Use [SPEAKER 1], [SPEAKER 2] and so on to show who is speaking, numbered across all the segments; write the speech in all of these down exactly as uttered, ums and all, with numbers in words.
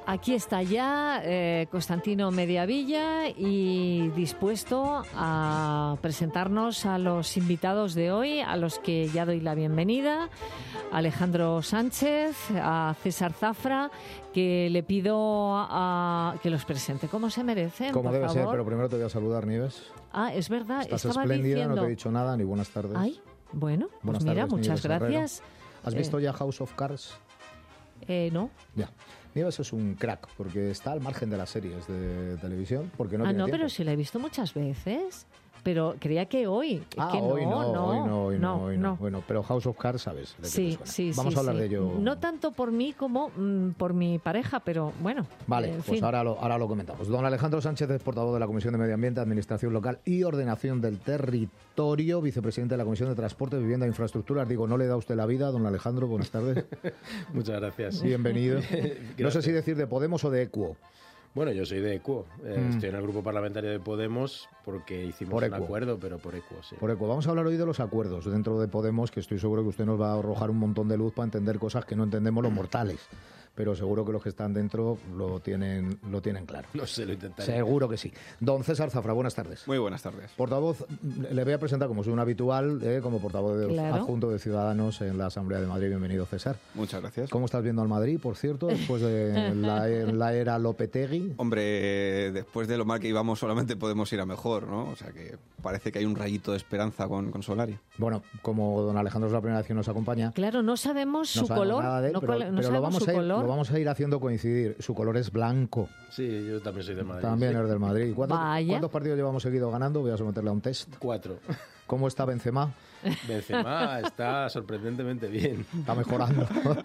[SPEAKER 1] Aquí está ya eh, Constantino Mediavilla y dispuesto a presentarnos a los invitados de hoy, a los que ya doy la bienvenida. Alejandro Sánchez, a César Zafra, que le pido a, que los presente como se merecen.
[SPEAKER 2] Como
[SPEAKER 1] por
[SPEAKER 2] debe
[SPEAKER 1] favor.
[SPEAKER 2] ser, pero primero te voy a saludar, Nieves.
[SPEAKER 1] Ah, es verdad.
[SPEAKER 2] Estás
[SPEAKER 1] Estaba
[SPEAKER 2] espléndida,
[SPEAKER 1] diciendo...
[SPEAKER 2] no te he dicho nada, ni buenas tardes.
[SPEAKER 1] Ay, bueno, pues
[SPEAKER 2] buenas
[SPEAKER 1] mira,
[SPEAKER 2] tardes,
[SPEAKER 1] muchas
[SPEAKER 2] Nieves
[SPEAKER 1] gracias.
[SPEAKER 2] Herrero. ¿Has visto
[SPEAKER 1] eh,
[SPEAKER 2] ya House of Cards?
[SPEAKER 1] Eh, no.
[SPEAKER 2] Ya. Nieves es un crack, porque está al margen de las series de televisión, porque no
[SPEAKER 1] ah,
[SPEAKER 2] tiene
[SPEAKER 1] no,
[SPEAKER 2] tiempo.
[SPEAKER 1] pero sí la he visto muchas veces. Pero creía que hoy.
[SPEAKER 2] Ah,
[SPEAKER 1] que no,
[SPEAKER 2] hoy no,
[SPEAKER 1] no,
[SPEAKER 2] hoy no, hoy no,
[SPEAKER 1] no,
[SPEAKER 2] hoy no.
[SPEAKER 1] no.
[SPEAKER 2] Bueno, pero House of Cards, ¿sabes? ¿De qué
[SPEAKER 1] Sí,
[SPEAKER 2] te suena?
[SPEAKER 1] sí,
[SPEAKER 2] Vamos
[SPEAKER 1] sí,
[SPEAKER 2] a hablar
[SPEAKER 1] sí.
[SPEAKER 2] de ello.
[SPEAKER 1] No tanto por mí como mm, por mi pareja, pero bueno.
[SPEAKER 2] Vale,
[SPEAKER 1] en
[SPEAKER 2] pues
[SPEAKER 1] fin.
[SPEAKER 2] ahora lo, ahora lo comentamos. Don Alejandro Sánchez es portavoz de la Comisión de Medio Ambiente, Administración Local y Ordenación del Territorio, vicepresidente de la Comisión de Transporte, Vivienda e Infraestructuras. Digo, no le da usted la vida, don Alejandro, buenas tardes.
[SPEAKER 3] Muchas gracias.
[SPEAKER 2] Bienvenido.
[SPEAKER 3] Gracias.
[SPEAKER 2] No sé si decir de Podemos o de Equo.
[SPEAKER 3] Bueno, yo soy de Equo. Eh,
[SPEAKER 2] Mm.
[SPEAKER 3] Estoy en el grupo parlamentario de Podemos porque hicimos
[SPEAKER 2] Por
[SPEAKER 3] un
[SPEAKER 2] Equo.
[SPEAKER 3] acuerdo, pero por Equo, sí.
[SPEAKER 2] Por Equo. Vamos a hablar hoy de los acuerdos dentro de Podemos, que estoy seguro que usted nos va a arrojar un montón de luz para entender cosas que no entendemos los mortales. Pero seguro que los que están dentro lo tienen, lo tienen claro.
[SPEAKER 3] No sé, lo intentaré.
[SPEAKER 2] Seguro que sí. Don César Zafra, buenas tardes.
[SPEAKER 4] Muy buenas tardes.
[SPEAKER 2] Portavoz, le voy a presentar como soy un habitual, eh, como portavoz de,
[SPEAKER 1] Claro.
[SPEAKER 2] adjunto de Ciudadanos en la Asamblea de Madrid. Bienvenido, César.
[SPEAKER 4] Muchas gracias.
[SPEAKER 2] ¿Cómo estás viendo al Madrid, por cierto, después de la, la era Lopetegui?
[SPEAKER 4] Hombre, eh, después de lo mal que íbamos solamente podemos ir a mejor, ¿no? O sea que parece que hay un rayito de esperanza con, con Solari.
[SPEAKER 2] Bueno, como don Alejandro es la primera vez que nos acompaña,
[SPEAKER 1] Claro, no sabemos
[SPEAKER 2] no
[SPEAKER 1] su
[SPEAKER 2] sabemos
[SPEAKER 1] color.
[SPEAKER 2] nada de él,
[SPEAKER 1] no
[SPEAKER 2] pero,
[SPEAKER 1] col- no
[SPEAKER 2] pero lo,
[SPEAKER 1] sabemos
[SPEAKER 2] vamos
[SPEAKER 1] su
[SPEAKER 2] a ir,
[SPEAKER 1] color.
[SPEAKER 2] lo vamos a ir haciendo coincidir. Su color es blanco.
[SPEAKER 3] Sí, yo también soy de Madrid.
[SPEAKER 2] También
[SPEAKER 3] sí.
[SPEAKER 2] es del Madrid. ¿Cuántos,
[SPEAKER 1] Vaya.
[SPEAKER 2] ¿Cuántos partidos llevamos seguido ganando? Voy a someterle a un test.
[SPEAKER 3] Cuatro.
[SPEAKER 2] ¿Cómo está Benzema?
[SPEAKER 3] Benzema está sorprendentemente bien.
[SPEAKER 2] Está mejorando.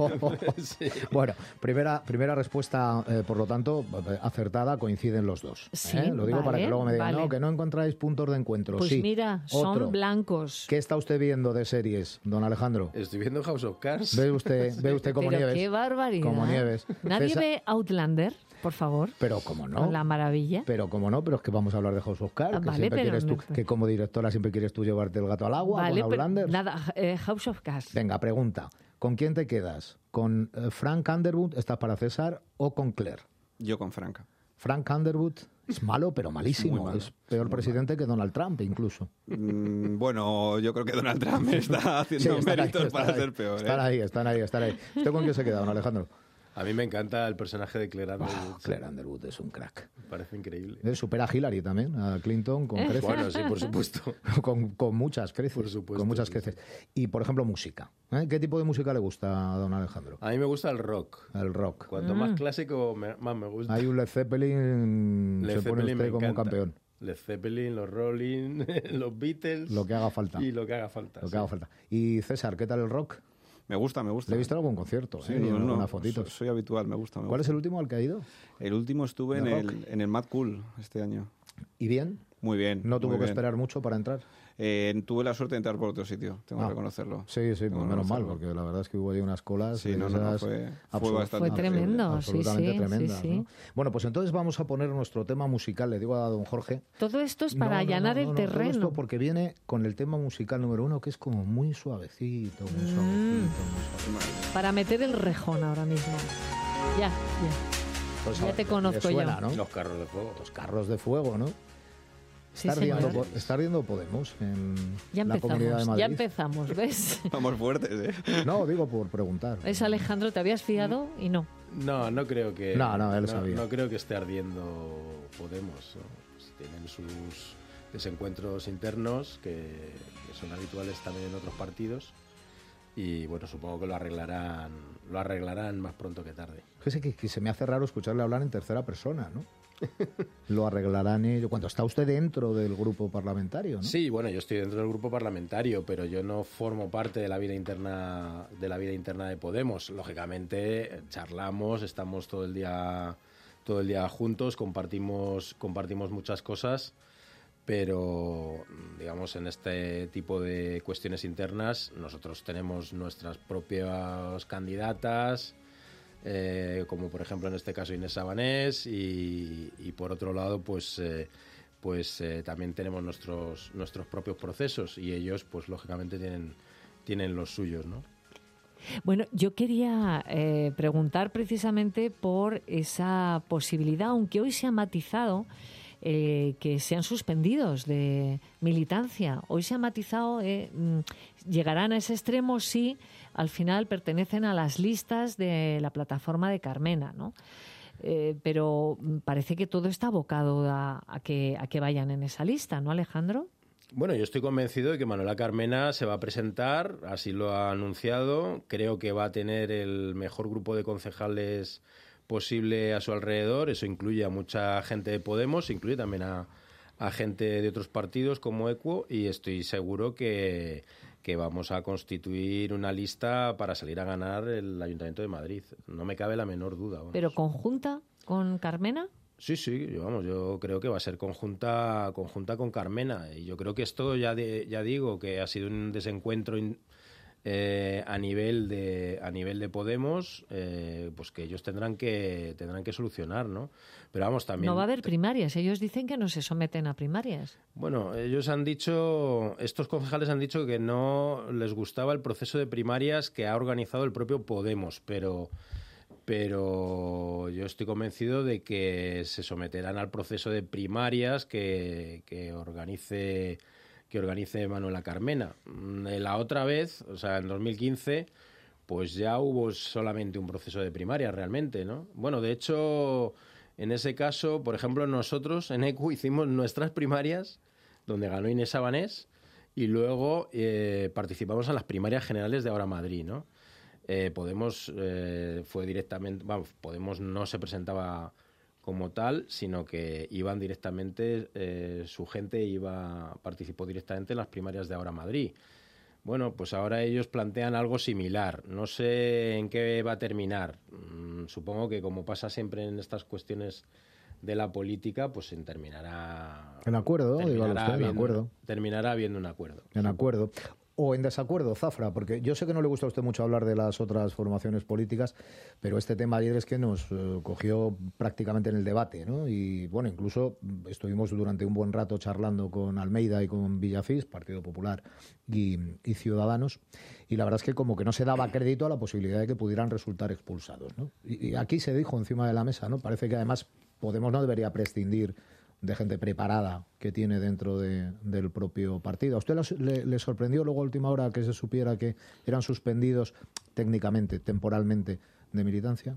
[SPEAKER 3] Sí.
[SPEAKER 2] Bueno, primera, primera respuesta, eh, por lo tanto, acertada, coinciden los dos.
[SPEAKER 1] Sí,
[SPEAKER 2] ¿eh? Lo digo
[SPEAKER 1] vale,
[SPEAKER 2] para que luego me digan,
[SPEAKER 1] vale.
[SPEAKER 2] no, que no encontráis puntos de encuentro.
[SPEAKER 1] Pues
[SPEAKER 2] sí.
[SPEAKER 1] mira,
[SPEAKER 2] Otro.
[SPEAKER 1] son blancos.
[SPEAKER 2] ¿Qué está usted viendo de series, don Alejandro?
[SPEAKER 3] Estoy viendo House of Cards.
[SPEAKER 2] ¿Ve usted, ve usted como
[SPEAKER 1] Pero
[SPEAKER 2] Nieves?
[SPEAKER 1] qué barbaridad.
[SPEAKER 2] Como Nieves.
[SPEAKER 1] Nadie
[SPEAKER 2] César-
[SPEAKER 1] ve Outlander, por favor.
[SPEAKER 2] Pero como no.
[SPEAKER 1] Con la maravilla.
[SPEAKER 2] Pero como no, pero es que vamos a hablar de House of Cards,
[SPEAKER 1] Ah,
[SPEAKER 2] que
[SPEAKER 1] vale,
[SPEAKER 2] siempre
[SPEAKER 1] pero
[SPEAKER 2] quieres tú,
[SPEAKER 1] no-
[SPEAKER 2] que como directora siempre quieres tú llevarte el gato al agua
[SPEAKER 1] Vale,
[SPEAKER 2] con
[SPEAKER 1] pero
[SPEAKER 2] Outlander.
[SPEAKER 1] nada, eh, House of Cards.
[SPEAKER 2] Venga, pregunta. ¿Con quién te quedas? ¿Con eh, Frank Underwood, estás para César, o con Claire?
[SPEAKER 4] Yo con Franca.
[SPEAKER 2] Frank Underwood es malo, pero malísimo.
[SPEAKER 4] Muy malo,
[SPEAKER 2] Es peor presidente que Donald Trump, incluso.
[SPEAKER 4] Mm, bueno, yo creo que Donald Trump está haciendo
[SPEAKER 2] Sí, están ahí,
[SPEAKER 4] méritos
[SPEAKER 2] están
[SPEAKER 4] para
[SPEAKER 2] ahí,
[SPEAKER 4] ser peor. ¿eh?
[SPEAKER 2] Están ahí, están ahí, están ahí. ¿Usted con quién se queda, don Alejandro?
[SPEAKER 3] A mí me encanta el personaje de Claire Underwood.
[SPEAKER 2] Oh, Claire Underwood es un crack.
[SPEAKER 3] Me parece increíble.
[SPEAKER 2] Eh, Supera a Hillary también, a Clinton, con creces.
[SPEAKER 3] Bueno, sí, por supuesto.
[SPEAKER 2] con, con muchas creces.
[SPEAKER 3] Por supuesto,
[SPEAKER 2] Con muchas
[SPEAKER 3] sí,
[SPEAKER 2] creces. Y, por ejemplo, música. ¿eh? ¿Qué tipo de música le gusta a don Alejandro?
[SPEAKER 3] A mí me gusta el rock.
[SPEAKER 2] El rock.
[SPEAKER 3] Cuanto
[SPEAKER 1] Mm.
[SPEAKER 3] más clásico, me- más me gusta.
[SPEAKER 2] Hay un Led Zeppelin,
[SPEAKER 3] Led
[SPEAKER 2] se pone
[SPEAKER 3] Zeppelin
[SPEAKER 2] usted
[SPEAKER 3] me
[SPEAKER 2] como un
[SPEAKER 3] encanta.
[SPEAKER 2] campeón.
[SPEAKER 3] Led Zeppelin, los Rolling, los Beatles.
[SPEAKER 2] Lo que haga falta.
[SPEAKER 3] Y lo que haga falta.
[SPEAKER 2] Lo que
[SPEAKER 3] sí.
[SPEAKER 2] haga falta. Y César, ¿qué tal el rock?
[SPEAKER 4] Me gusta, me gusta.
[SPEAKER 2] Le he visto en algún concierto,
[SPEAKER 4] Sí,
[SPEAKER 2] ¿eh?
[SPEAKER 4] no,
[SPEAKER 2] Y en
[SPEAKER 4] no,
[SPEAKER 2] algunas fotitos.
[SPEAKER 4] Soy, soy habitual, me gusta. Me
[SPEAKER 2] ¿Cuál es
[SPEAKER 4] gusta.
[SPEAKER 2] el último al que ha ido?
[SPEAKER 4] El último estuve en
[SPEAKER 2] ¿De rock?
[SPEAKER 4] el, en el Mad Cool este año.
[SPEAKER 2] ¿Y bien?
[SPEAKER 4] Muy bien.
[SPEAKER 2] ¿No tuvo
[SPEAKER 4] muy
[SPEAKER 2] que
[SPEAKER 4] bien.
[SPEAKER 2] esperar mucho para entrar?
[SPEAKER 4] Eh, tuve la suerte de entrar por otro sitio, tengo
[SPEAKER 2] Ah.
[SPEAKER 4] que reconocerlo.
[SPEAKER 2] Sí, sí,
[SPEAKER 4] Tengo
[SPEAKER 2] pues
[SPEAKER 4] que
[SPEAKER 2] menos mal,
[SPEAKER 4] reconocerlo.
[SPEAKER 2] porque la verdad es que hubo ahí unas colas.
[SPEAKER 4] Sí,
[SPEAKER 2] de
[SPEAKER 4] no, no, no,
[SPEAKER 2] esas
[SPEAKER 4] fue- fue
[SPEAKER 2] absurdas,
[SPEAKER 4] bastante
[SPEAKER 1] Fue tremendo, sí,
[SPEAKER 2] absolutamente
[SPEAKER 1] sí,
[SPEAKER 2] tremendas,
[SPEAKER 1] sí, sí.
[SPEAKER 2] ¿no? Bueno, pues entonces vamos a poner nuestro tema musical. Le digo a don Jorge.
[SPEAKER 1] Todo esto es
[SPEAKER 2] No,
[SPEAKER 1] para
[SPEAKER 2] no,
[SPEAKER 1] allanar
[SPEAKER 2] no,
[SPEAKER 1] el
[SPEAKER 2] no, no, todo
[SPEAKER 1] terreno.
[SPEAKER 2] esto porque viene con el tema musical número uno, que es como muy suavecito, muy
[SPEAKER 1] Mm.
[SPEAKER 2] suavecito, muy suavecito.
[SPEAKER 1] Para meter el rejón ahora mismo. Ya, ya.
[SPEAKER 2] Pues,
[SPEAKER 1] Ya
[SPEAKER 2] a-
[SPEAKER 1] te
[SPEAKER 2] le
[SPEAKER 1] conozco
[SPEAKER 2] suena,
[SPEAKER 1] yo.
[SPEAKER 2] ¿no?
[SPEAKER 3] Los carros de fuego.
[SPEAKER 2] Los carros de fuego, ¿no?
[SPEAKER 1] Sí,
[SPEAKER 2] Está, ardiendo,
[SPEAKER 1] señor.
[SPEAKER 2] Po- está ardiendo Podemos en
[SPEAKER 1] Ya
[SPEAKER 2] la Comunidad de
[SPEAKER 1] empezamos,
[SPEAKER 2] Madrid.
[SPEAKER 1] ya empezamos, ¿ves?
[SPEAKER 4] Vamos fuertes, ¿eh?
[SPEAKER 2] No, digo por preguntar.
[SPEAKER 1] Es Alejandro, te habías fiado y no.
[SPEAKER 3] No, no creo que.
[SPEAKER 2] No, no, él sabía.
[SPEAKER 3] No creo que esté ardiendo Podemos. ¿no? Pues tienen sus desencuentros internos que, que son habituales también en otros partidos. Y bueno, supongo que lo arreglarán, lo arreglarán más pronto que tarde.
[SPEAKER 2] Fíjese que, que se me hace raro escucharle hablar en tercera persona, ¿no? Lo arreglarán ellos. Cuando está usted dentro del grupo parlamentario, ¿no?
[SPEAKER 3] Sí, bueno, yo estoy dentro del grupo parlamentario, pero yo no formo parte de la vida interna de la vida interna de Podemos. Lógicamente, charlamos, estamos todo el día todo el día juntos, compartimos compartimos muchas cosas, pero digamos en este tipo de cuestiones internas nosotros tenemos nuestras propias candidatas. Eh, como por ejemplo en este caso Inés Sabanés y, y por otro lado pues eh, pues eh, también tenemos nuestros nuestros propios procesos y ellos pues lógicamente tienen tienen los suyos, ¿no?
[SPEAKER 1] Bueno, yo quería eh, preguntar precisamente por esa posibilidad, aunque hoy se ha matizado eh, que sean suspendidos de militancia. Hoy se ha matizado, eh, llegarán a ese extremo si al final pertenecen a las listas de la plataforma de Carmena, ¿no? Eh, pero parece que todo está abocado a, a, que, a que vayan en esa lista, ¿no, Alejandro?
[SPEAKER 3] Bueno, yo estoy convencido de que Manuela Carmena se va a presentar, así lo ha anunciado. Creo que va a tener el mejor grupo de concejales posible a su alrededor. Eso incluye a mucha gente de Podemos, incluye también a, a gente de otros partidos como Equo, y estoy seguro que, que vamos a constituir una lista para salir a ganar el Ayuntamiento de Madrid. No me cabe la menor duda. Vamos.
[SPEAKER 1] ¿Pero conjunta con Carmena?
[SPEAKER 3] Sí, sí, vamos, yo creo que va a ser conjunta conjunta con Carmena. Y yo creo que esto, ya de, ya digo, que ha sido un desencuentro in, eh, a nivel de a nivel de Podemos, eh, pues que ellos tendrán que tendrán que solucionar, ¿no? Pero vamos, también...
[SPEAKER 1] No va a haber primarias. Ellos dicen que no se someten a primarias.
[SPEAKER 3] Bueno, ellos han dicho, estos concejales han dicho que no les gustaba el proceso de primarias que ha organizado el propio Podemos, pero... pero yo estoy convencido de que se someterán al proceso de primarias que, que organice que organice Manuela Carmena. La otra vez, o sea, en dos mil quince, pues ya hubo solamente un proceso de primarias realmente, ¿no? Bueno, de hecho, en ese caso, por ejemplo, nosotros en Equo hicimos nuestras primarias, donde ganó Inés Sabanés, y luego eh, participamos en las primarias generales de Ahora Madrid, ¿no? Eh, Podemos eh, fue directamente, vamos, Podemos no se presentaba como tal, sino que iban directamente, eh, su gente iba participó directamente en las primarias de Ahora Madrid. Bueno, pues ahora ellos plantean algo similar. No sé en qué va a terminar. Mm, supongo que, como pasa siempre en estas cuestiones de la política, pues se terminará...
[SPEAKER 2] En acuerdo,
[SPEAKER 3] terminará
[SPEAKER 2] diga usted, en
[SPEAKER 3] habiendo,
[SPEAKER 2] acuerdo.
[SPEAKER 3] Terminará habiendo un acuerdo.
[SPEAKER 2] En acuerdo. O en desacuerdo, Zafra, porque yo sé que no le gusta a usted mucho hablar de las otras formaciones políticas, pero este tema ayer es que nos eh, cogió prácticamente en el debate, ¿no? Y bueno, incluso estuvimos durante un buen rato charlando con Almeida y con Villafís, Partido Popular y, y Ciudadanos, y la verdad es que como que no se daba crédito a la posibilidad de que pudieran resultar expulsados, ¿no? Y, y aquí se dijo encima de la mesa, ¿no? Parece que además Podemos no debería prescindir de gente preparada que tiene dentro de, del propio partido. ¿A usted le, le sorprendió luego a última hora que se supiera que eran suspendidos técnicamente, temporalmente, de militancia?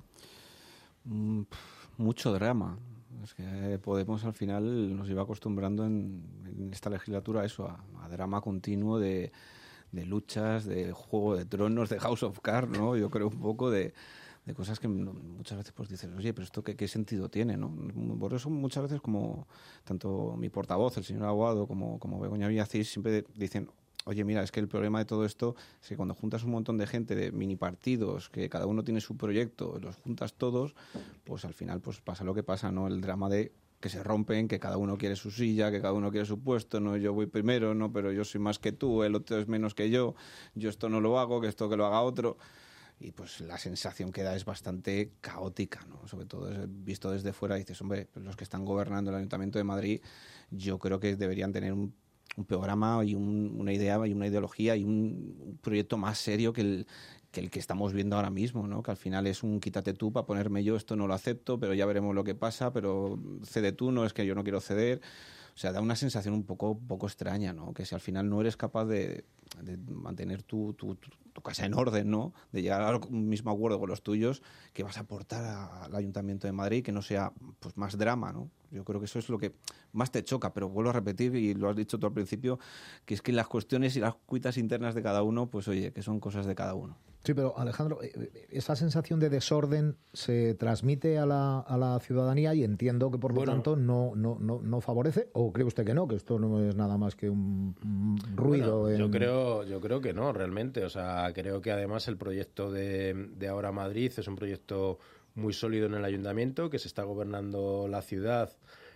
[SPEAKER 4] Mm, mucho drama. Es que Podemos al final nos iba acostumbrando en, en esta legislatura a eso, a, a drama continuo de, de luchas, de Juego de Tronos, de House of Cards, ¿no? Yo creo un poco de... de cosas que muchas veces pues dices, oye, pero esto qué, qué sentido tiene, ¿no? Por eso muchas veces, como tanto mi portavoz, el señor Aguado, como, como Begoña Villacís, siempre dicen, oye, mira, es que el problema de todo esto es que cuando juntas un montón de gente de mini partidos, que cada uno tiene su proyecto, los juntas todos, pues al final pues pasa lo que pasa, ¿no? El drama de que se rompen, que cada uno quiere su silla, que cada uno quiere su puesto, no, yo voy primero, no, pero yo soy más que tú, el otro es menos que yo, yo esto no lo hago, que esto que lo haga otro... Y pues la sensación que da es bastante caótica, ¿no? Sobre todo visto desde fuera, dices, hombre, pues los que están gobernando el Ayuntamiento de Madrid, yo creo que deberían tener un, un programa y un, una idea y una ideología y un, un proyecto más serio que el, que el que estamos viendo ahora mismo, ¿no? Que al final es un quítate tú para ponerme yo, esto no lo acepto, pero ya veremos lo que pasa, pero cede tú, no es que yo no quiero ceder. O sea, da una sensación un poco, poco extraña, ¿no? Que si al final no eres capaz de, de mantener tu, tu, tu, tu casa en orden, ¿no? De llegar a un mismo acuerdo con los tuyos, que vas a aportar a, al Ayuntamiento de Madrid, que no sea pues más drama, ¿no? Yo creo que eso es lo que más te choca, pero vuelvo a repetir, y lo has dicho tú al principio, que es que las cuestiones y las cuitas internas de cada uno, pues oye, que son cosas de cada uno.
[SPEAKER 2] Sí, pero Alejandro, esa sensación de desorden se transmite a la, a la ciudadanía y entiendo que por lo bueno, tanto no, no, no, no favorece, o cree usted que no, que esto no es nada más que un, un ruido.
[SPEAKER 3] Bueno,
[SPEAKER 2] en...
[SPEAKER 3] yo creo, yo creo que no, realmente. O sea, creo que además el proyecto de, de Ahora Madrid es un proyecto muy sólido en el ayuntamiento, que se está gobernando la ciudad,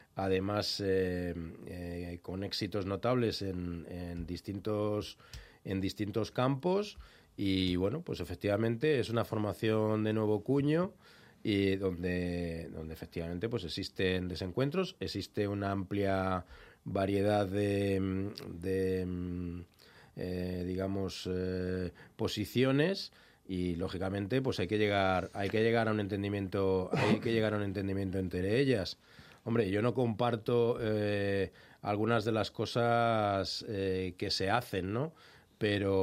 [SPEAKER 3] además eh, eh, con éxitos notables en, en distintos en distintos campos. Y bueno, pues efectivamente es una formación de nuevo cuño y donde, donde efectivamente pues existen desencuentros, existe una amplia variedad de, de eh, digamos, eh, posiciones y lógicamente pues hay que llegar hay que llegar a un entendimiento hay que llegar a un entendimiento entre ellas. Hombre, yo no comparto eh, algunas de las cosas eh, que se hacen, ¿no? Pero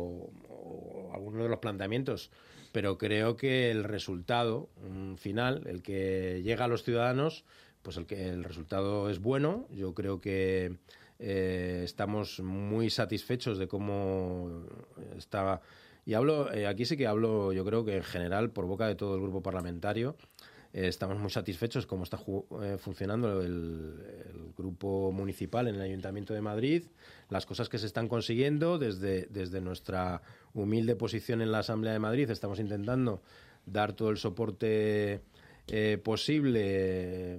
[SPEAKER 3] o algunos de los planteamientos, pero creo que el resultado um, final, el que llega a los ciudadanos, pues el que el resultado es bueno. Yo creo que eh, estamos muy satisfechos de cómo está. Y hablo, eh, aquí sí que hablo, yo creo que en general, por boca de todo el grupo parlamentario, eh, estamos muy satisfechos cómo está ju- eh, funcionando el, el grupo municipal en el Ayuntamiento de Madrid, las cosas que se están consiguiendo desde, desde nuestra humilde posición en la Asamblea de Madrid. Estamos intentando dar todo el soporte eh, posible eh,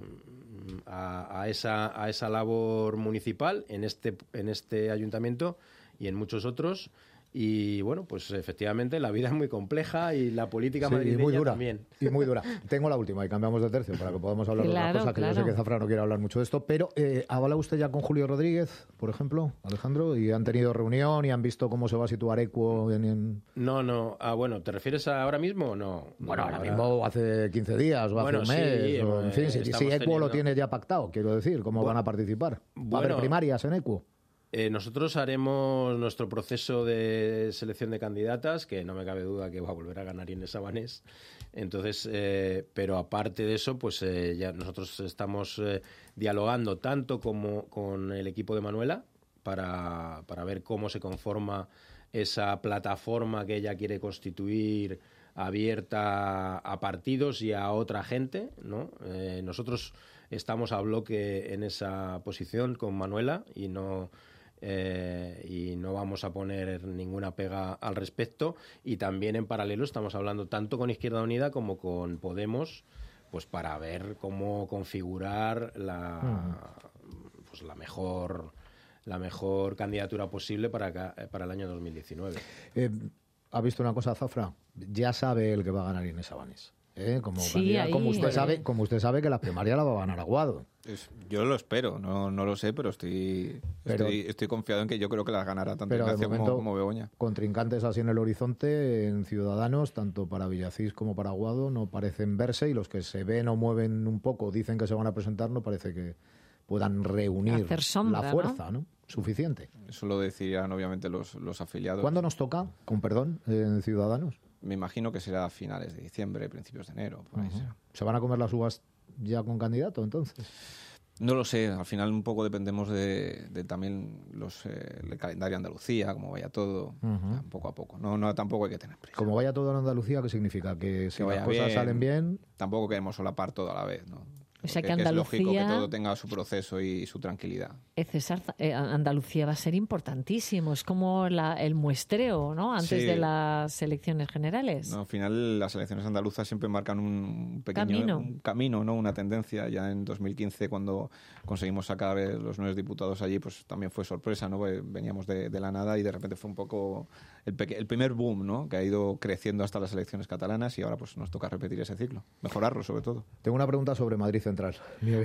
[SPEAKER 3] a, a, esa, a esa labor municipal en este, en este ayuntamiento y en muchos otros. Y bueno, pues efectivamente la vida es muy compleja y la política
[SPEAKER 2] Sí,
[SPEAKER 3] madrileña
[SPEAKER 2] y muy dura,
[SPEAKER 3] también.
[SPEAKER 2] Y muy dura. Tengo la última y cambiamos de tercio para que podamos hablar
[SPEAKER 1] Claro,
[SPEAKER 2] de otras cosas, que
[SPEAKER 1] claro.
[SPEAKER 2] yo sé que Zafra no quiere hablar mucho de esto, pero eh, ¿habla usted ya con Julio Rodríguez, por ejemplo, Alejandro? ¿Y han tenido reunión y han visto cómo se va a situar Equo en...? en...
[SPEAKER 3] No, no. Ah, bueno, ¿te refieres a ahora mismo o no?
[SPEAKER 2] Bueno,
[SPEAKER 3] No,
[SPEAKER 2] ahora mismo hace quince días o
[SPEAKER 3] Bueno,
[SPEAKER 2] hace un
[SPEAKER 3] sí,
[SPEAKER 2] mes. o, en
[SPEAKER 3] eh,
[SPEAKER 2] fin, si,
[SPEAKER 3] estamos
[SPEAKER 2] si Equo
[SPEAKER 3] teniendo-
[SPEAKER 2] lo tiene ya pactado, quiero decir, ¿cómo
[SPEAKER 3] Bu-
[SPEAKER 2] van a participar? ¿Va a haber
[SPEAKER 3] bueno,
[SPEAKER 2] primarias en Equo?
[SPEAKER 3] Eh, nosotros haremos nuestro proceso de selección de candidatas, que no me cabe duda que va a volver a ganar Inés Sabanés. Entonces, eh, pero aparte de eso, pues eh, ya nosotros estamos eh, dialogando tanto como con el equipo de Manuela para, para ver cómo se conforma esa plataforma que ella quiere constituir abierta a partidos y a otra gente, ¿no? Eh, nosotros estamos a bloque en esa posición con Manuela y no... Eh, y no vamos a poner ninguna pega al respecto. Y también en paralelo estamos hablando tanto con Izquierda Unida como con Podemos, pues para ver cómo configurar la, pues la mejor la mejor candidatura posible para, ca- para el año dos mil diecinueve.
[SPEAKER 2] Eh, ¿Ha visto una cosa, Zafra? Ya sabe el que va a ganar Inés Sabanés. ¿eh? Como,
[SPEAKER 1] Sí,
[SPEAKER 2] candidata,
[SPEAKER 1] ahí,
[SPEAKER 2] como, usted
[SPEAKER 1] eh.
[SPEAKER 2] sabe, como usted sabe que la primaria la va a ganar Aguado.
[SPEAKER 4] Es- yo lo espero, no, no lo sé, pero estoy,
[SPEAKER 2] Pero-
[SPEAKER 4] estoy, estoy confiado en que yo creo que las ganará tanto
[SPEAKER 2] Pero de
[SPEAKER 4] Ignacio
[SPEAKER 2] momento,
[SPEAKER 4] como, como Begoña.
[SPEAKER 2] contrincantes así en el horizonte, en Ciudadanos, tanto para Villacís como para Aguado, no parecen verse, y los que se ven o mueven un poco, dicen que se van a presentar, no parece que puedan reunir
[SPEAKER 1] Hacer sombra,
[SPEAKER 2] la fuerza, ¿no? Suficiente.
[SPEAKER 4] Eso lo decidirán obviamente los, los afiliados.
[SPEAKER 2] ¿Cuándo nos toca, con perdón, en Ciudadanos?
[SPEAKER 4] Me imagino que será a finales de diciembre, principios de enero, por ahí será.
[SPEAKER 2] ¿Se van a comer las uvas ya con candidato, entonces?
[SPEAKER 4] No lo sé, al final un poco dependemos de, de también los, eh, el calendario de Andalucía, cómo vaya todo,
[SPEAKER 2] Ujú.
[SPEAKER 4] ya, poco a poco. No, no, tampoco hay que tener prisa.
[SPEAKER 2] Como vaya todo en Andalucía, ¿qué significa? Que si
[SPEAKER 4] Que
[SPEAKER 2] las
[SPEAKER 4] vaya
[SPEAKER 2] cosas
[SPEAKER 4] bien.
[SPEAKER 2] salen bien,
[SPEAKER 4] Tampoco queremos solapar todo a la vez, ¿no?
[SPEAKER 1] O sea
[SPEAKER 4] Porque
[SPEAKER 1] que
[SPEAKER 4] es lógico que
[SPEAKER 1] Andalucía-
[SPEAKER 4] todo tenga su proceso y su tranquilidad.
[SPEAKER 1] Eh, César, eh, Andalucía va a ser importantísimo. Es como la- el muestreo, ¿no? Antes
[SPEAKER 4] Sí.
[SPEAKER 1] de las elecciones generales.
[SPEAKER 4] No, al final las elecciones andaluzas siempre marcan un pequeño
[SPEAKER 1] Camino.
[SPEAKER 4] un camino, ¿no? Una tendencia. Ya en dos mil quince, cuando conseguimos sacar eh, los nueve diputados allí, pues también fue sorpresa, ¿no? Porque veníamos de, de la nada y de repente fue un poco el, peque- el primer boom, ¿no? Que ha ido creciendo hasta las elecciones catalanas y ahora pues nos toca repetir ese ciclo, mejorarlo sobre todo.
[SPEAKER 2] tengo una pregunta sobre Madrid Central.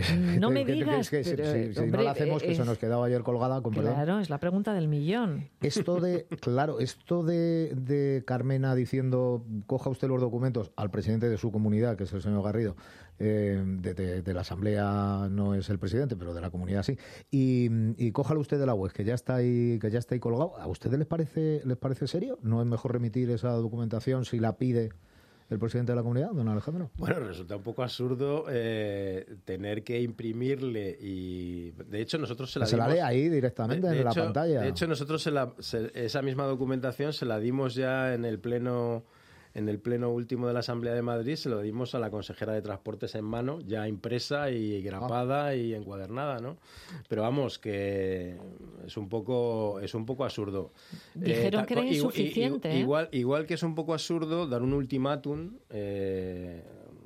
[SPEAKER 1] No me
[SPEAKER 2] Que- que- que-
[SPEAKER 1] digas,
[SPEAKER 2] que si-
[SPEAKER 1] pero,
[SPEAKER 2] si, si no
[SPEAKER 1] hombre,
[SPEAKER 2] la hacemos, que
[SPEAKER 1] es-
[SPEAKER 2] se nos quedaba ayer colgada, con perdón.
[SPEAKER 1] Claro, es la pregunta del millón.
[SPEAKER 2] Esto de, claro, esto de, de Carmena diciendo, coja usted los documentos al presidente de su comunidad, que es el señor Garrido, eh, de, de- de la Asamblea no es el presidente, pero de la comunidad sí, y, y cójalo usted de la web, que ya está ahí, que ya está ahí colgado. ¿A ustedes les parece, les parece serio? ¿No es mejor remitir esa documentación si la pide el presidente de la comunidad, don Alejandro?
[SPEAKER 3] Bueno, resulta un poco absurdo eh, tener que imprimirle y... De hecho, nosotros se la
[SPEAKER 2] Que se la
[SPEAKER 3] dimos-
[SPEAKER 2] lee ahí directamente
[SPEAKER 3] de- de
[SPEAKER 2] en la
[SPEAKER 3] hecho-
[SPEAKER 2] pantalla.
[SPEAKER 3] De hecho, nosotros se la- se- esa misma documentación se la dimos ya en el pleno en el pleno último de la Asamblea de Madrid, se lo dimos a la consejera de Transportes en mano, ya impresa y grapada
[SPEAKER 2] Ah.
[SPEAKER 3] y encuadernada, ¿no? Pero vamos, que es un poco es un poco absurdo.
[SPEAKER 1] Dijeron
[SPEAKER 3] ta-
[SPEAKER 1] que era
[SPEAKER 3] igu- i-
[SPEAKER 1] insuficiente, ¿eh?
[SPEAKER 3] Igual, igual que es un poco absurdo dar un ultimátum eh,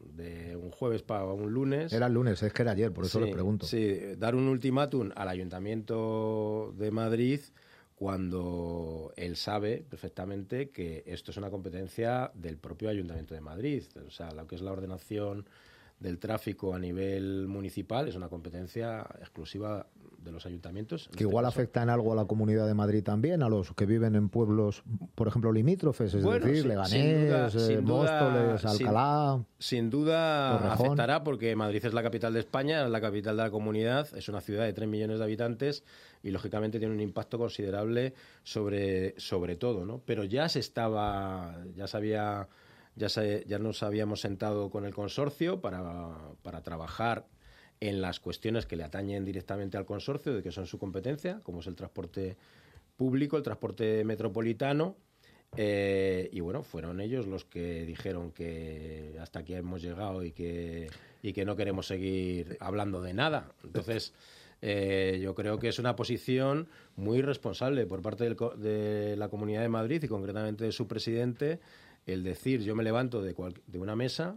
[SPEAKER 3] de un jueves para un lunes.
[SPEAKER 2] Era el lunes, es que era ayer, por eso
[SPEAKER 3] Sí,
[SPEAKER 2] les pregunto.
[SPEAKER 3] Sí, dar un ultimátum al Ayuntamiento de Madrid cuando él sabe perfectamente que esto es una competencia del propio Ayuntamiento de Madrid. O sea, lo que es la ordenación del tráfico a nivel municipal es una competencia exclusiva de los ayuntamientos.
[SPEAKER 2] Que igual afecta en algo a la Comunidad de Madrid también, a los que viven en pueblos, por ejemplo, limítrofes, es bueno, decir, sin, Leganés, sin duda, eh, sin Móstoles, duda, Alcalá.
[SPEAKER 3] Sin, sin duda
[SPEAKER 2] Torrejón.
[SPEAKER 3] Afectará porque Madrid es la capital de España, es la capital de la comunidad, es una ciudad de tres millones de habitantes y lógicamente tiene un impacto considerable sobre, sobre todo, ¿no? Pero ya se estaba, ya se había, ya, se, ya nos habíamos sentado con el consorcio para, para trabajar en las cuestiones que le atañen directamente al consorcio, de que son su competencia, como es el transporte público, el transporte metropolitano, eh, y bueno, fueron ellos los que dijeron que hasta aquí hemos llegado y que, y que no queremos seguir hablando de nada. Entonces, eh, yo creo que es una posición muy responsable por parte del, de la Comunidad de Madrid y concretamente de su presidente, el decir, yo me levanto de, cual, de una mesa,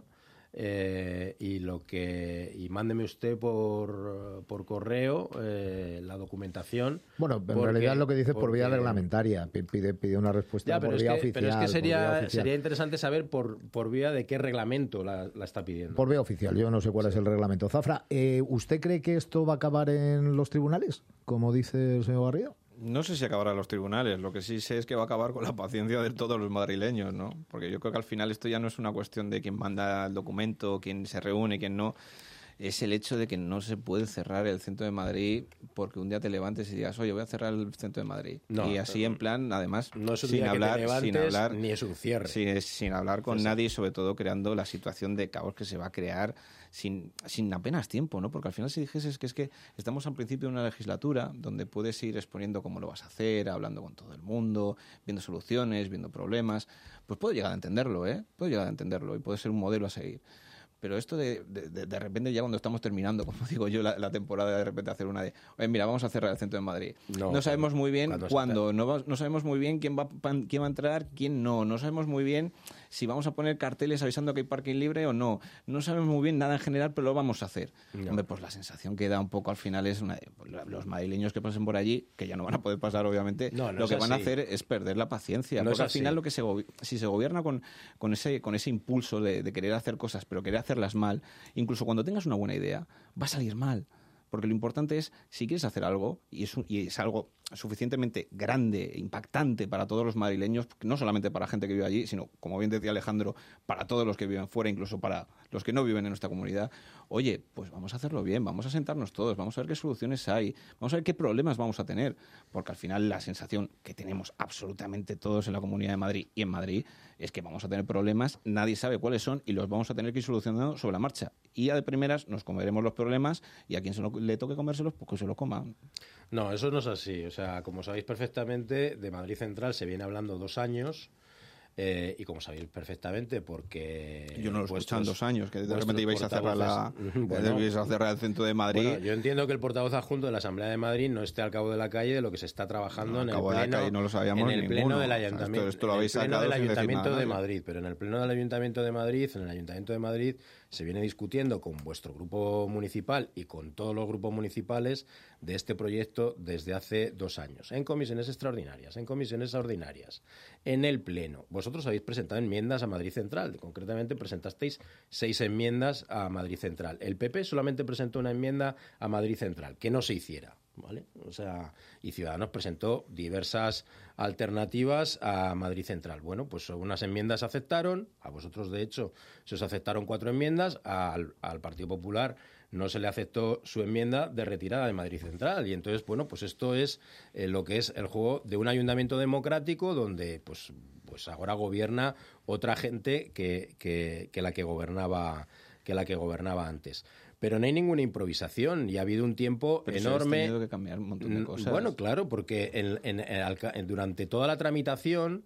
[SPEAKER 3] Eh, y lo que y mándeme usted por, por correo eh, la documentación.
[SPEAKER 2] Bueno, en
[SPEAKER 3] porque,
[SPEAKER 2] realidad lo que dice por
[SPEAKER 3] porque,
[SPEAKER 2] vía reglamentaria, pide, pide una respuesta
[SPEAKER 3] ya,
[SPEAKER 2] por vía
[SPEAKER 3] es que,
[SPEAKER 2] oficial.
[SPEAKER 3] Pero es que sería,
[SPEAKER 2] por
[SPEAKER 3] sería interesante saber por, por vía de qué reglamento la, la está pidiendo.
[SPEAKER 2] Por vía oficial, yo no sé cuál sí. es el reglamento. Zafra, eh, ¿usted cree que esto va a acabar en los tribunales, como dice el señor Garrido?
[SPEAKER 4] No sé si acabará en los tribunales, lo que sí sé es que va a acabar con la paciencia de todos los madrileños, ¿no? Porque yo creo que al final esto ya no es una cuestión de quién manda el documento, quién se reúne, quién no. Es el hecho de que no se puede cerrar el centro de Madrid porque un día te levantes y digas, oye, voy a cerrar el centro de Madrid. No, y así en plan, además,
[SPEAKER 3] no es un
[SPEAKER 4] sin,
[SPEAKER 3] día
[SPEAKER 4] hablar,
[SPEAKER 3] que te levantes,
[SPEAKER 4] sin hablar,
[SPEAKER 3] ni es un cierre.
[SPEAKER 4] Sin, sin hablar con sí, nadie y sobre todo creando la situación de caos que se va a crear sin, sin apenas tiempo, ¿no? Porque al final si dijese es que es que estamos al principio de una legislatura donde puedes ir exponiendo cómo lo vas a hacer, hablando con todo el mundo, viendo soluciones, viendo problemas, pues puedo llegar a entenderlo, ¿eh? Puedo llegar a entenderlo y puede ser un modelo a seguir. Pero esto de, de, de repente ya cuando estamos terminando, como digo yo, la, la temporada, de repente hacer una de, oye, mira, vamos a cerrar el centro de Madrid. No, no sabemos muy bien cuándo, no, no sabemos muy bien quién va, quién va a entrar, quién no. No sabemos muy bien si vamos a poner carteles avisando que hay parking libre o no. No sabemos muy bien nada en general, pero lo vamos a hacer. No. Hombre, pues la sensación que da un poco al final es una de, pues, los madrileños que pasen por allí, que ya no van a poder pasar, obviamente, no, no lo que van así. a hacer es perder la paciencia. No porque al final lo que se si se gobierna con, con, ese, con ese impulso de, de querer hacer cosas, pero querer hacerlas mal, incluso cuando tengas una buena idea, va a salir mal. Porque lo importante es, si quieres hacer algo, y es, un, y es algo suficientemente grande, impactante para todos los madrileños, no solamente para la gente que vive allí, sino, como bien decía Alejandro, para todos los que viven fuera, incluso para los que no viven en nuestra comunidad, oye, pues vamos a hacerlo bien, vamos a sentarnos todos, vamos a ver qué soluciones hay, vamos a ver qué problemas vamos a tener, porque al final la sensación que tenemos absolutamente todos en la Comunidad de Madrid y en Madrid es que vamos a tener problemas, nadie sabe cuáles son y los vamos a tener que ir solucionando sobre la marcha. Y a de primeras nos comeremos los problemas y a quien se lo, le toque comérselos, pues que se lo coma.
[SPEAKER 3] No, eso no es así. O sea, como sabéis perfectamente, de Madrid Central se viene hablando dos años. Eh, y como sabéis perfectamente, porque...
[SPEAKER 4] Yo no lo escuchan dos años, que de repente ibais a cerrar la, bueno, ibais a cerrar el centro de Madrid.
[SPEAKER 3] Bueno, yo entiendo que el portavoz adjunto de la Asamblea de Madrid no esté al cabo de la calle de lo que se está trabajando no, en el pleno, de la calle no lo sabíamos en el pleno del Ayuntamiento, o sea, esto, esto lo habéis en el pleno del Ayuntamiento de Madrid. Pero en el pleno del Ayuntamiento de Madrid, en el Ayuntamiento de Madrid, se viene discutiendo con vuestro grupo municipal y con todos los grupos municipales de este proyecto desde hace dos años. En comisiones extraordinarias, en comisiones ordinarias, en el pleno. Vosotros habéis presentado enmiendas a Madrid Central. Concretamente presentasteis seis enmiendas a Madrid Central. El P P solamente presentó una enmienda a Madrid Central, que no se hiciera, ¿vale? O sea, y Ciudadanos presentó diversas alternativas a Madrid Central. Bueno, pues unas enmiendas se aceptaron, a vosotros de hecho se os aceptaron cuatro enmiendas, al, al Partido Popular no se le aceptó su enmienda de retirada de Madrid Central. Y entonces, bueno, pues esto es eh, lo que es el juego de un ayuntamiento democrático donde, pues, pues ahora gobierna otra gente que, que, que la que gobernaba, que la que gobernaba antes. Pero no hay ninguna improvisación y ha habido un tiempo
[SPEAKER 4] Pero
[SPEAKER 3] enorme.
[SPEAKER 4] Has tenido que cambiar un montón de cosas.
[SPEAKER 3] Bueno, claro, porque en, en, en, en, durante toda la tramitación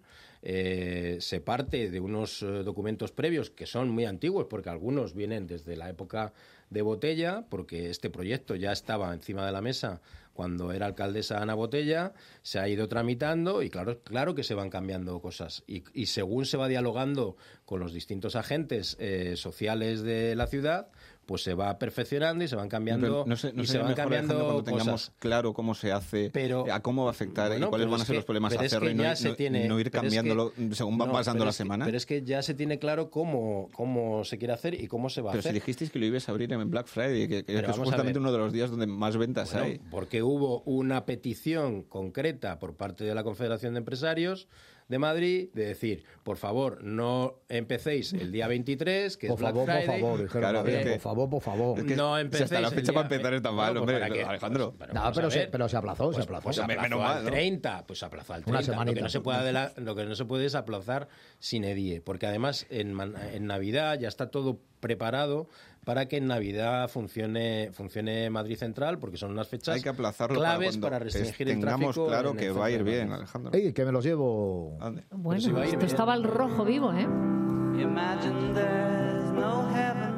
[SPEAKER 3] eh, se parte de unos eh, documentos previos que son muy antiguos, porque algunos vienen desde la época de Botella, porque este proyecto ya estaba encima de la mesa cuando era alcaldesa Ana Botella, se ha ido tramitando y claro, claro que se van cambiando cosas. Y, y según se va dialogando con los distintos agentes eh, sociales de la ciudad, pues se va perfeccionando y se van cambiando.
[SPEAKER 4] No sé, no
[SPEAKER 3] y
[SPEAKER 4] sé
[SPEAKER 3] se van
[SPEAKER 4] mejor,
[SPEAKER 3] cambiando
[SPEAKER 4] cuando tengamos
[SPEAKER 3] cosas.
[SPEAKER 4] Claro cómo se hace,
[SPEAKER 3] pero,
[SPEAKER 4] a cómo va a afectar
[SPEAKER 3] bueno,
[SPEAKER 4] y cuáles van a ser
[SPEAKER 3] que,
[SPEAKER 4] los problemas a hacerlo
[SPEAKER 3] es
[SPEAKER 4] y no,
[SPEAKER 3] no, se tiene,
[SPEAKER 4] no ir cambiándolo
[SPEAKER 3] es que,
[SPEAKER 4] según va
[SPEAKER 3] no,
[SPEAKER 4] pasando la
[SPEAKER 3] es que,
[SPEAKER 4] semana.
[SPEAKER 3] Pero es que ya se tiene claro cómo, cómo se quiere hacer y cómo se va
[SPEAKER 4] pero
[SPEAKER 3] a hacer.
[SPEAKER 4] Pero si dijisteis que lo ibas a abrir en Black Friday, que, que es
[SPEAKER 3] vamos
[SPEAKER 4] justamente uno de los días donde más ventas
[SPEAKER 3] bueno,
[SPEAKER 4] hay.
[SPEAKER 3] Porque hubo una petición concreta por parte de la Confederación de Empresarios de Madrid de decir, por favor, no empecéis el día veintitrés, que
[SPEAKER 2] por
[SPEAKER 3] es Black
[SPEAKER 2] favor,
[SPEAKER 3] Friday.
[SPEAKER 2] Por favor, dijeron,
[SPEAKER 4] claro,
[SPEAKER 2] Madrid,
[SPEAKER 4] es que,
[SPEAKER 2] por favor, por favor.
[SPEAKER 4] Es que
[SPEAKER 3] no empecéis.
[SPEAKER 4] Si hasta la fecha
[SPEAKER 3] día,
[SPEAKER 4] para empezar está mal,
[SPEAKER 3] no,
[SPEAKER 4] hombre,
[SPEAKER 3] pues que,
[SPEAKER 4] Alejandro.
[SPEAKER 3] Pues, pero,
[SPEAKER 2] no, pero se, pero se aplazó,
[SPEAKER 3] pues,
[SPEAKER 2] se aplazó.
[SPEAKER 3] Pues se aplazó
[SPEAKER 4] menos
[SPEAKER 3] al
[SPEAKER 4] mal, ¿no?
[SPEAKER 3] treinta, pues se aplazó al
[SPEAKER 2] Una
[SPEAKER 3] treinta. Lo que, no se puede adela- lo que no se puede es aplazar sin edie, porque además en, en Navidad ya está todo preparado para que en Navidad funcione funcione Madrid Central, porque son unas fechas
[SPEAKER 4] Hay que aplazarlo
[SPEAKER 3] claves
[SPEAKER 4] para,
[SPEAKER 3] para restringir el tráfico.
[SPEAKER 4] Tengamos claro
[SPEAKER 3] en
[SPEAKER 4] que
[SPEAKER 3] el
[SPEAKER 4] va a ir
[SPEAKER 3] centro de
[SPEAKER 4] bien,
[SPEAKER 3] Madrid.
[SPEAKER 4] Alejandro.
[SPEAKER 2] Ey, que me los llevo.
[SPEAKER 4] ¿Dónde?
[SPEAKER 1] Bueno,
[SPEAKER 3] si va a ir
[SPEAKER 1] esto
[SPEAKER 3] bien.
[SPEAKER 1] estaba el rojo vivo, ¿eh?
[SPEAKER 5] Imagine there's no heaven.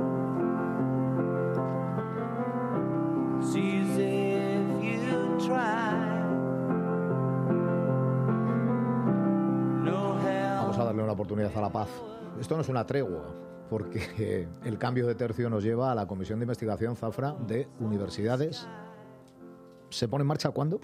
[SPEAKER 5] See as if you try. No hell.
[SPEAKER 2] Vamos a darle una oportunidad a la paz. Esto no es una tregua, porque el cambio de tercio nos lleva a la Comisión de Investigación Zafra de Universidades. ¿Se pone en marcha cuándo?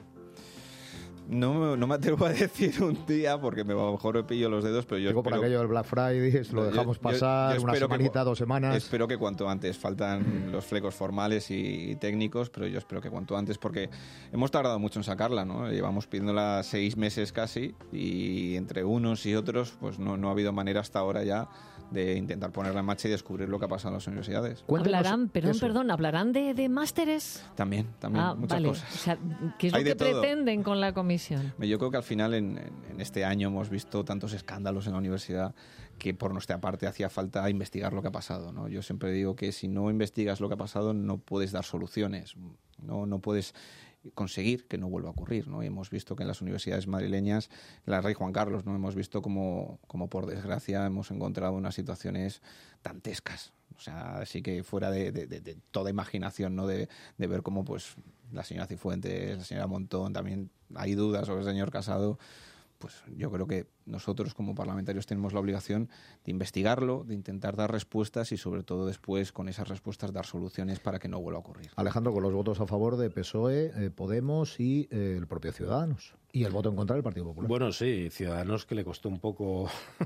[SPEAKER 4] No, no me atrevo a decir un día porque me, a lo mejor me pillo los dedos, pero yo
[SPEAKER 2] Digo, por
[SPEAKER 4] espero,
[SPEAKER 2] aquello del Black Friday, lo
[SPEAKER 4] yo-
[SPEAKER 2] dejamos
[SPEAKER 4] yo-
[SPEAKER 2] pasar
[SPEAKER 4] yo
[SPEAKER 2] una
[SPEAKER 4] espero que
[SPEAKER 2] semanita,
[SPEAKER 4] cu-
[SPEAKER 2] dos semanas.
[SPEAKER 4] Espero que cuanto antes. Faltan los flecos formales y, y técnicos, pero yo espero que cuanto antes, porque hemos tardado mucho en sacarla, ¿no? Llevamos pidiéndola seis meses casi y entre unos y otros, pues no, no ha habido manera hasta ahora ya de intentar ponerla en marcha y descubrir lo que ha pasado en las universidades.
[SPEAKER 2] Cuéntenos
[SPEAKER 1] Hablarán, perdón,
[SPEAKER 2] eso.
[SPEAKER 1] perdón, hablarán de, de másteres.
[SPEAKER 4] También, también,
[SPEAKER 1] Ah,
[SPEAKER 4] muchas
[SPEAKER 1] vale.
[SPEAKER 4] cosas.
[SPEAKER 1] O sea, ¿qué es
[SPEAKER 4] Hay
[SPEAKER 1] lo
[SPEAKER 4] de
[SPEAKER 1] que
[SPEAKER 4] todo.
[SPEAKER 1] pretenden con la comisión?
[SPEAKER 4] Yo creo que al final en, en- en este año hemos visto tantos escándalos en la universidad que por nuestra parte hacía falta investigar lo que ha pasado, ¿no? Yo siempre digo que si no investigas lo que ha pasado no puedes dar soluciones, no, no puedes conseguir que no vuelva a ocurrir, ¿no? Y hemos visto que en las universidades madrileñas, en la Rey Juan Carlos, ¿no? Hemos visto como, como por desgracia hemos encontrado unas situaciones dantescas. O sea, así que fuera de, de- de- de toda imaginación, ¿no? De, de ver cómo pues la señora Cifuentes, la señora Montón, también hay dudas sobre el señor Casado, pues yo creo que nosotros como parlamentarios tenemos la obligación de investigarlo, de intentar dar respuestas y sobre todo después con esas respuestas dar soluciones para que no vuelva a ocurrir.
[SPEAKER 2] Alejandro, con los votos a favor de P S O E, eh, Podemos y eh, el propio Ciudadanos. Y el voto en contra del Partido Popular.
[SPEAKER 3] Bueno, sí, Ciudadanos que le costó un poco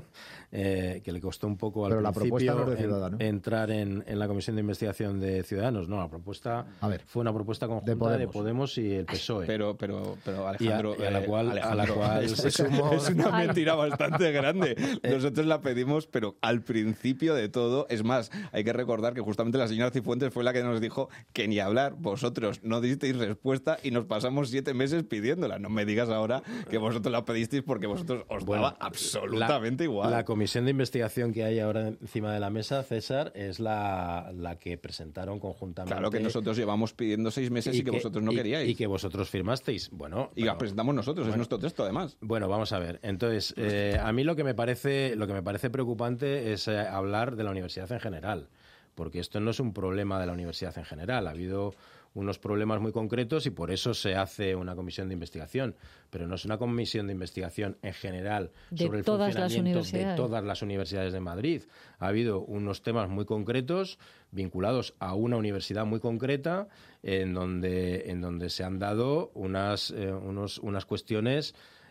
[SPEAKER 3] eh, que le costó un poco al
[SPEAKER 2] Pero la
[SPEAKER 3] principio
[SPEAKER 2] propuesta no es de
[SPEAKER 3] en-
[SPEAKER 2] Ciudadanos.
[SPEAKER 3] entrar en, en la comisión de investigación de Ciudadanos. No, la propuesta
[SPEAKER 2] A ver,
[SPEAKER 3] fue una propuesta conjunta de
[SPEAKER 2] Podemos.
[SPEAKER 3] Podemos, y el P S O E.
[SPEAKER 4] Pero, pero, pero
[SPEAKER 3] Y a-
[SPEAKER 4] Alejandro,
[SPEAKER 3] y a la
[SPEAKER 4] eh,
[SPEAKER 3] cual- a la
[SPEAKER 4] Alejandro,
[SPEAKER 3] cual
[SPEAKER 4] es,
[SPEAKER 3] se
[SPEAKER 4] es-
[SPEAKER 3] sumó-
[SPEAKER 4] es una
[SPEAKER 1] Ay.
[SPEAKER 4] mentira bastante grande. Nosotros la pedimos, pero al principio de todo, es más, hay que recordar que justamente la señora Cifuentes fue la que nos dijo que ni hablar, vosotros no disteis respuesta y nos pasamos siete meses pidiéndola. No me digas ahora que vosotros la pedisteis porque vosotros os
[SPEAKER 3] Bueno,
[SPEAKER 4] daba absolutamente
[SPEAKER 3] la,
[SPEAKER 4] igual.
[SPEAKER 3] La comisión de investigación que hay ahora encima de la mesa, César, es la, la que presentaron conjuntamente.
[SPEAKER 4] Claro que nosotros llevamos pidiendo seis meses y, que, vosotros no
[SPEAKER 3] y-
[SPEAKER 4] queríais.
[SPEAKER 3] Y que vosotros firmasteis. Bueno,
[SPEAKER 4] Y la
[SPEAKER 3] pero-
[SPEAKER 4] presentamos nosotros, es
[SPEAKER 3] bueno.
[SPEAKER 4] nuestro texto además.
[SPEAKER 3] Bueno, vamos a ver. Entonces, eh, a mí lo que me parece, lo que me parece preocupante es eh, hablar de la universidad en general, porque esto no es un problema de la universidad en general. Ha habido unos problemas muy concretos y por eso se hace una comisión de investigación, pero no es una comisión de investigación en general
[SPEAKER 1] De
[SPEAKER 3] sobre el
[SPEAKER 1] todas las
[SPEAKER 3] funcionamiento de
[SPEAKER 1] universidades.
[SPEAKER 3] todas las universidades de Madrid. Ha habido unos temas muy concretos vinculados a una universidad muy concreta en donde, en donde se han dado unas, eh, unos, unas cuestiones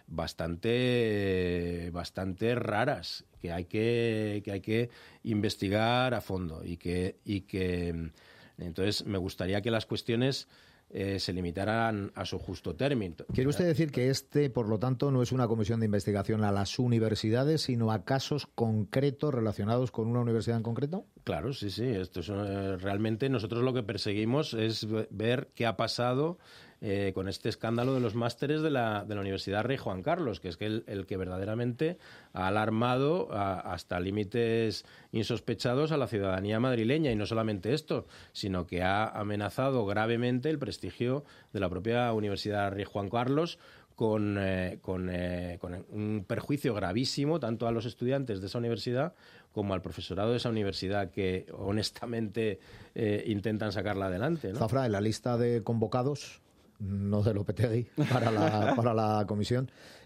[SPEAKER 3] bastante bastante raras que hay que que hay que investigar a fondo y que y que entonces me gustaría que las cuestiones eh, se limitaran a su justo término.
[SPEAKER 2] ¿quiere usted decir que este, por lo tanto, no es una comisión de investigación a las universidades, sino a casos concretos relacionados con una universidad en concreto?
[SPEAKER 3] Claro, sí, sí. Esto es, eh, realmente nosotros lo que perseguimos es ve- ver qué ha pasado eh, con este escándalo de los másteres de la, de la Universidad Rey Juan Carlos, que es que el, el que verdaderamente ha alarmado a- hasta límites insospechados a la ciudadanía madrileña. Y no solamente esto, sino que ha amenazado gravemente el prestigio de la propia Universidad Rey Juan Carlos, con, eh, con, eh, con un perjuicio gravísimo tanto a los estudiantes de esa universidad como al profesorado de esa universidad que honestamente eh, intentan sacarla adelante, ¿no?
[SPEAKER 2] Zafra, en la lista de convocados, no de Lopetegui, para la, para la comisión,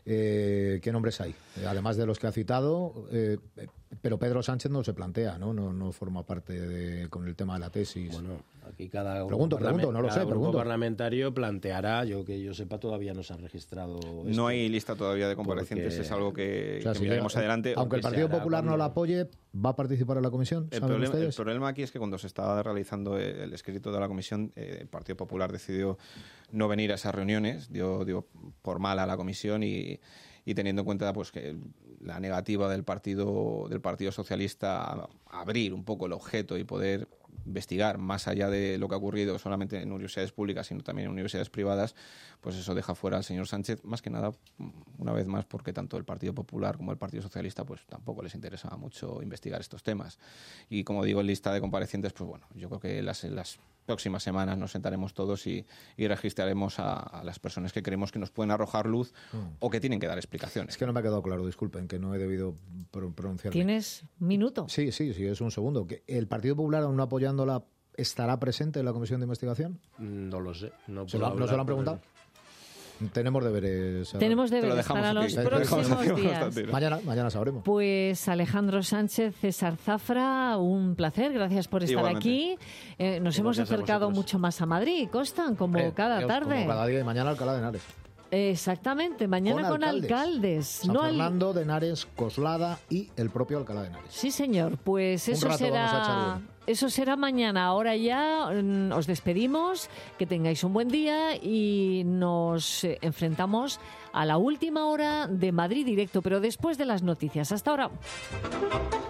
[SPEAKER 2] Eh, ¿Qué nombres hay? Eh, además de los que ha citado, eh, pero Pedro Sánchez no se plantea, ¿no? No, no forma parte de, con el tema de la tesis.
[SPEAKER 3] Bueno, aquí cada grupo,
[SPEAKER 2] Pregunto, pregunto, no lo
[SPEAKER 3] cada
[SPEAKER 2] sé,
[SPEAKER 3] grupo
[SPEAKER 2] pregunto.
[SPEAKER 3] parlamentario planteará, yo que yo sepa todavía no se ha registrado esto.
[SPEAKER 4] No hay lista todavía de comparecientes,
[SPEAKER 3] Porque-
[SPEAKER 4] es algo que,
[SPEAKER 2] O sea,
[SPEAKER 4] que
[SPEAKER 2] si
[SPEAKER 4] miraremos
[SPEAKER 2] llega-
[SPEAKER 4] adelante.
[SPEAKER 2] Aunque el
[SPEAKER 3] se
[SPEAKER 2] Partido
[SPEAKER 3] hará
[SPEAKER 2] Popular no
[SPEAKER 3] cuando-
[SPEAKER 2] la apoye, ¿va a participar en la comisión?
[SPEAKER 4] El
[SPEAKER 2] ¿Saben
[SPEAKER 4] problema, el
[SPEAKER 2] ustedes?
[SPEAKER 4] problema aquí es que cuando se estaba realizando el escrito de la comisión, eh, el Partido Popular decidió no venir a esas reuniones, dio, dio por mal a la comisión y, y teniendo en cuenta pues que la negativa del Partido del Partido Socialista a abrir un poco el objeto y poder investigar más allá de lo que ha ocurrido solamente en universidades públicas, sino también en universidades privadas, pues eso deja fuera al señor Sánchez, más que nada, una vez más, porque tanto el Partido Popular como el Partido Socialista pues tampoco les interesaba mucho investigar estos temas. Y como digo, en lista de comparecientes, pues bueno, yo creo que las, las próximas semanas nos sentaremos todos y, y registraremos a, a las personas que creemos que nos pueden arrojar luz
[SPEAKER 2] Mm.
[SPEAKER 4] o que tienen que dar explicaciones.
[SPEAKER 2] Es que no me ha quedado claro, disculpen, que no he debido pro- pronunciarme.
[SPEAKER 1] ¿Tienes un minuto?
[SPEAKER 2] Sí, sí, sí, es un segundo. ¿Que ¿El Partido Popular, aún no apoyándola, estará presente en la comisión de investigación?
[SPEAKER 3] No lo sé. No,
[SPEAKER 2] ¿Se
[SPEAKER 3] puedo
[SPEAKER 2] lo- ¿No se lo han
[SPEAKER 3] hablar por
[SPEAKER 2] preguntado? Tenemos deberes. ahora.
[SPEAKER 1] Tenemos
[SPEAKER 4] Te lo
[SPEAKER 1] deberes
[SPEAKER 4] dejamos
[SPEAKER 1] para
[SPEAKER 4] aquí.
[SPEAKER 1] los
[SPEAKER 2] Te lo dejamos
[SPEAKER 1] próximos
[SPEAKER 4] aquí
[SPEAKER 1] días.
[SPEAKER 4] bastante, ¿no?
[SPEAKER 2] Mañana, mañana sabremos.
[SPEAKER 1] Pues Alejandro Sánchez, César Zafra, un placer, gracias por estar
[SPEAKER 4] Igualmente.
[SPEAKER 1] aquí. Eh, nos hemos
[SPEAKER 3] Gracias a
[SPEAKER 1] acercado
[SPEAKER 3] vosotros.
[SPEAKER 1] mucho más a Madrid, Constan, como
[SPEAKER 2] Eh,
[SPEAKER 1] cada
[SPEAKER 2] Dios,
[SPEAKER 1] tarde.
[SPEAKER 2] Como cada día y mañana Alcalá de Henares.
[SPEAKER 1] Exactamente, mañana con, alcaldes.
[SPEAKER 2] San
[SPEAKER 1] no al-
[SPEAKER 2] Fernando, de Henares, Coslada y el propio Alcalá de Henares.
[SPEAKER 1] Sí, señor. Pues
[SPEAKER 2] Un
[SPEAKER 1] eso
[SPEAKER 2] rato vamos a echar
[SPEAKER 1] será.
[SPEAKER 2] bueno.
[SPEAKER 1] Eso será mañana. Ahora ya mm, os despedimos. Que tengáis un buen día y nos eh, enfrentamos a la última hora de Madrid Directo, pero después de las noticias. Hasta ahora.